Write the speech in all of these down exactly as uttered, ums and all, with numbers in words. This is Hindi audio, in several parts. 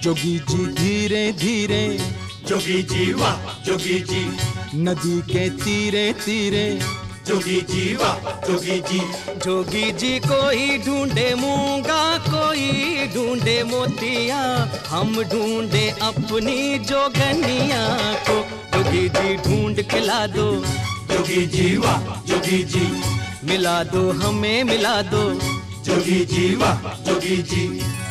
जोगी जी धीरे धीरे, जोगी जी वाह जोगी जी, नदी के तीरे तीरे, जोगी जी वाह जोगी जी। जोगी जी कोई ढूंढे मूंगा, कोई ढूंढे मोतिया, हम ढूंढे अपनी जोगनिया को। जोगी जी ढूंढ के ला दो, जोगी जी वाह जोगी जी, मिला दो हमें मिला दो, जोगी जी वाह जोगी जी।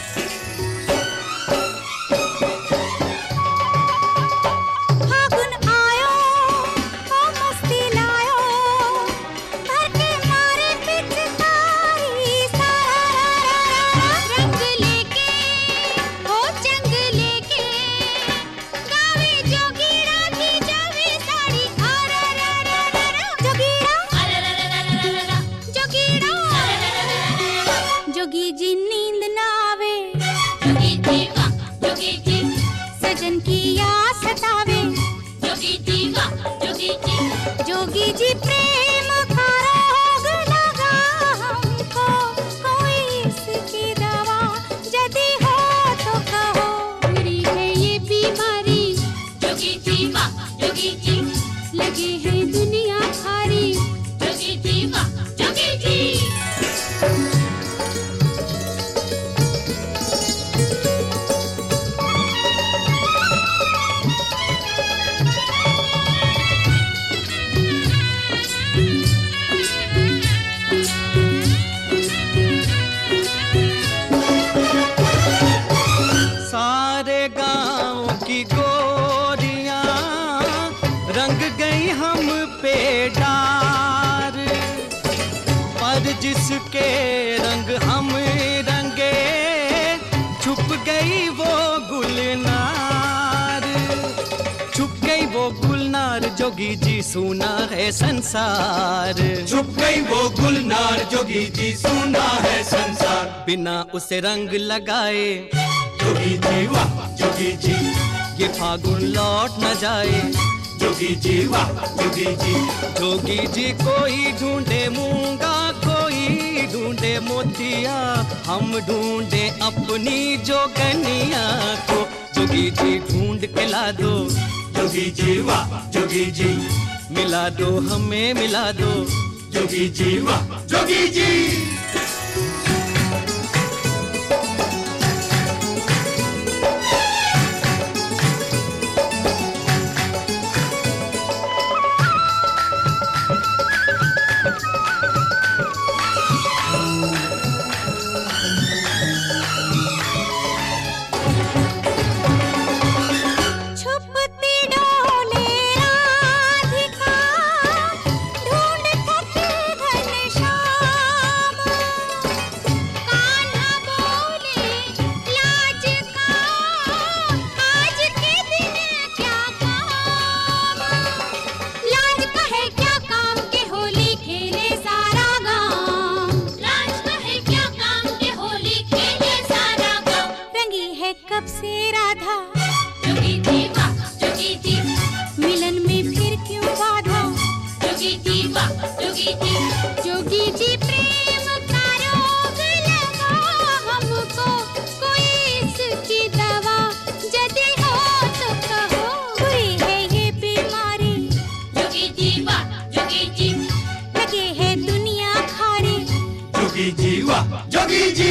जोगी जी नींद ना आवे, जोगी जी वाह जोगी जी, सजन की याद सतावे, जोगी जी वाह जोगी जी। जोगी जी प्रेम का रोग लगा हमको, कोई इसकी दवा यदि हो तो कहो। बुरी है ये बीमारी, जोगी जी वाह जोगी जी, लगे है दुनिया भारी, जोगी जी वाह जोगी जी। सारे गांव की गोरियां रंग गई हम पे डार, पर जिसके रंग हम रंगे छुप गई वो गुलनार, छुप गई वो गुलनार। जोगी जी सुना है संसार, छुप गई वो गुलनार, जोगी जी सुना है संसार। बिना उसे रंग लगाए, जोगी जी वाह जोगी जी, ये फागुन लौट न जाए, जोगी जी वाह जोगी जी। जोगी जी कोई ढूंढे मूंगा, कोई ढूंढे मोतिया, हम ढूंढे अपनी जोगनिया को। जोगी जी ढूंढ के ला दो, जोगी जी वाह जोगी जी, मिला दो हमें मिला दो, जोगी जी वाह जोगी जी। कब से राधा, जोगी जी वाह जोगी जी, मिलन में फिर क्यों बाधा, जोगी जी वाह जोगी जी। जोगी जी प्रेम का रोग लगा हमको, कोई इसकी दवा यदि हो तो कहो। बुरी है ये बीमारी, जोगी जी वाह जोगी जी, लगे है दुनिया भारी, जोगी जी वाह जोगी जी।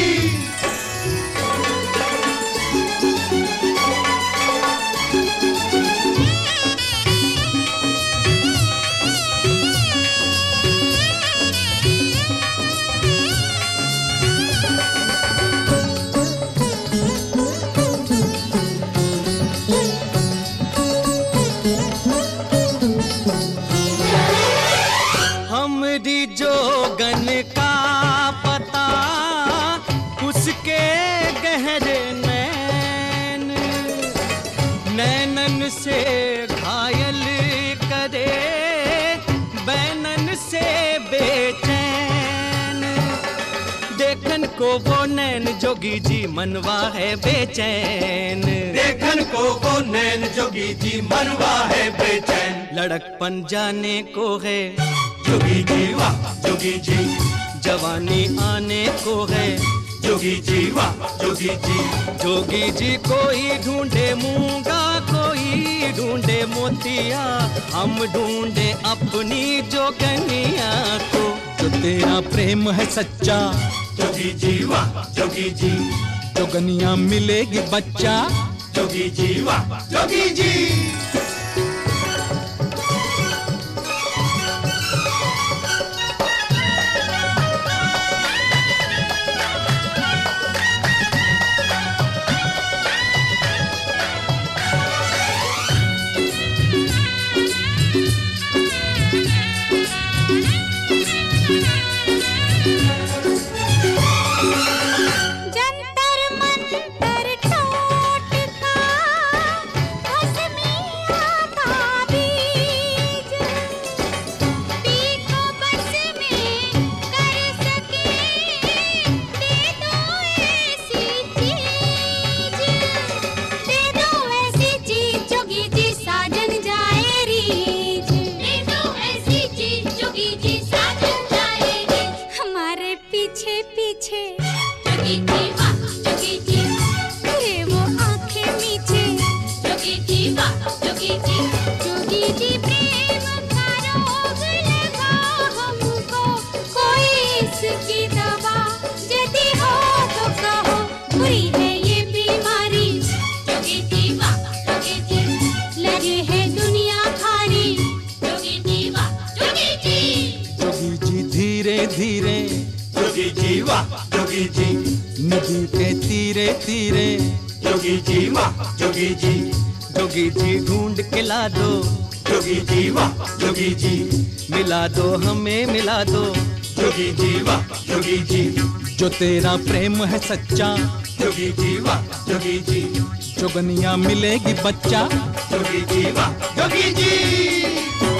हमरी जोगन का पता उसके गहरे नैन, नैनन से घायल करे, बैनन से बेचैन। देखन को वो नैन जोगी जी मनवा है बेचैन, देखन को वो नैन जोगी जी मनवा है बेचैन। लड़कपन जाने को है, जोगी जी वाह जोगी जी, जवानी आने को है, जोगी जी वाह जोगी जी। जोगी जी कोई ढूंढे मूंगा, कोई ढूंढे मोतिया, हम ढूंढे अपनी जोगनिया को। जो तेरा प्रेम है सच्चा, जोगी जी वाह जोगी जी। जोगनिया मिलेगी बच्चा, जोगी जी वाह जोगी जी। धीरे जोगी जी वाह जोगी जी। नदी के तीरे तीरे जोगी जी वाह जोगी जी। जोगी जी ढूंढ के ला दो, जोगी जी वाह जोगी जी। मिला दो हमें मिला दो, जोगी जी वाह जोगी जी। जो तेरा प्रेम है सच्चा, जोगी जी वाह जोगी जी। जोगनिया मिलेगी बच्चा, जोगी जी वाह जोगी जी।